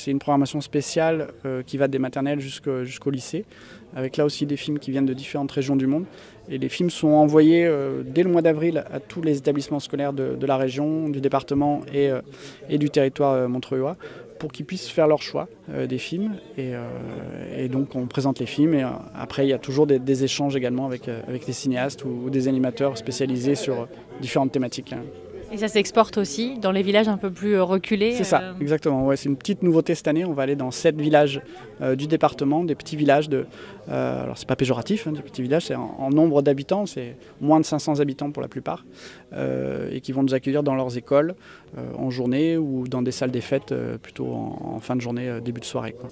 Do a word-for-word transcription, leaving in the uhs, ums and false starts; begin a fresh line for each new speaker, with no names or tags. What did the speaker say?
c'est une programmation spéciale euh, qui va des maternelles jusqu'au, jusqu'au lycée, avec là aussi des films qui viennent de différentes régions du monde. Et les films sont envoyés euh, dès le mois d'avril à tous les établissements scolaires de, de la région, du département et, euh, et du territoire euh, montreuillois, pour qu'ils puissent faire leur choix euh, des films. Et, euh, et donc on présente les films et euh, après il y a toujours des, des échanges également avec, euh, avec des cinéastes ou, ou des animateurs spécialisés sur euh, différentes thématiques. Hein.
Et ça s'exporte aussi dans les villages un peu plus reculés.
C'est ça,
euh...
exactement. Ouais, c'est une petite nouveauté cette année. On va aller dans sept villages euh, du département, des petits villages. De, euh, alors c'est pas péjoratif, hein, des petits villages, c'est en, en nombre d'habitants, c'est moins de cinq cents habitants pour la plupart, euh, et qui vont nous accueillir dans leurs écoles euh, en journée ou dans des salles des fêtes euh, plutôt en, en fin de journée, euh, début de soirée, quoi.